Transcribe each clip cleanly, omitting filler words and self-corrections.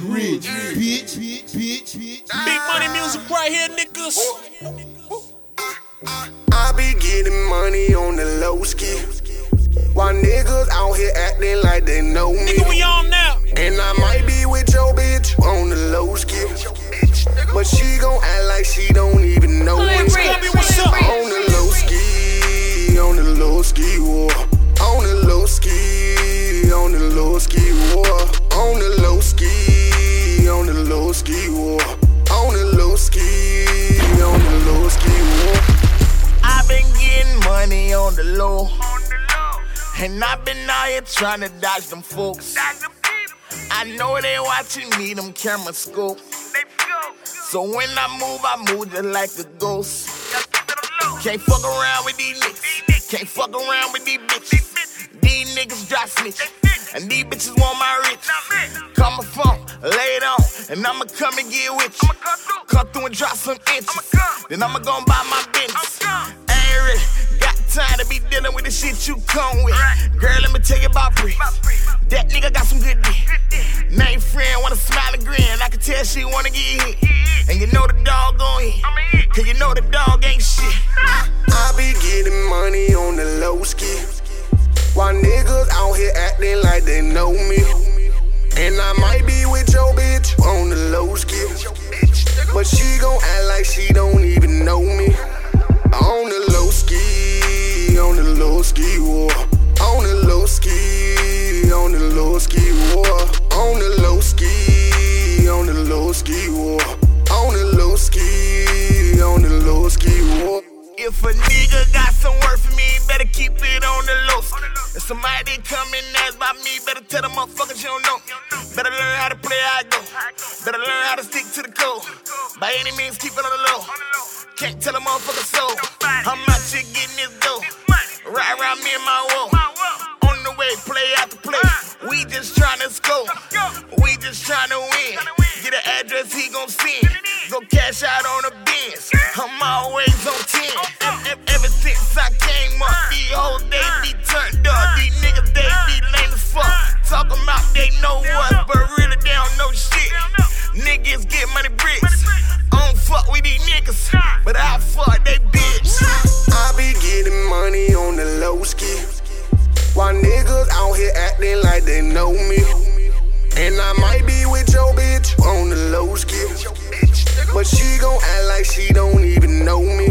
rich, bitch. Big money music right here, niggas. I be getting money on the low ski. While niggas out here acting like they know me. Nigga, we on now. And I might be with your bitch on the low ski, but she gon' act like she don't even know me. What's up? On the low ski, on the low ski war. On the low ski, on the low ski war. On the low ski, on the low ski war. On the low ski, on the low ski war. I've been getting money on the low, and I've been out here trying to dodge them folks. I know they watching me, them camera scope. So when I move just like a ghost. Can't fuck around with these niggas, can't fuck around with these bitches. These niggas dry snitch, and these bitches want my rich. Call my phone, lay it on, and I'ma come and get with you. Come through and drop some inches, then I'ma go and buy my business. Ain't really got time to be dealing with the shit you come with. Girl, let me tell you about Bree. That nigga got some good dick. Name friend wanna smile and grin. I can tell she wanna get hit. And you know the dog gon' hit, cause you know the dog ain't shit. I be getting money on the low ski, while niggas out here acting like they know me. And I might be with your bitch on the low ski, but she gon' act like she don't even know me. On the low ski, on the low ski war. On the low ski, on the low ski war. On the low ski, on the low ski war. On the low ski, on the low ski war. If a nigga got some work for me, better keep it on the low. If somebody come and ask about me, better tell them motherfuckers you don't know. Better learn how to play how I go. Better learn how to stick to the code. By any means, keep it on the low. Can't tell a motherfucker so. I'm out here getting this dough. Right around me and my wall. On the way, play after play. We just tryna score. We just tryna win. Get an address, he gon' send. Go cash out on the Benz. I'm always on 10. Ever since I came up, these hoes, they be turned up. These niggas, they be lame as fuck. Talking about they know what, but really they don't know shit. Niggas get money bricks. I don't fuck with these niggas, but I fuck they bitch. I be getting money on the low ski, while niggas out here acting like they know me. And I might be with your bitch on the low ski, but she gon' act like she don't even know me.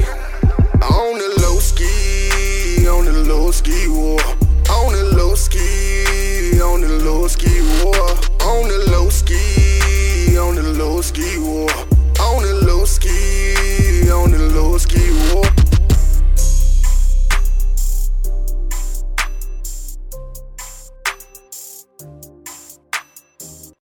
On the low ski, on the low ski war. On the low ski, on the low ski war. On the low ski, on the low ski war.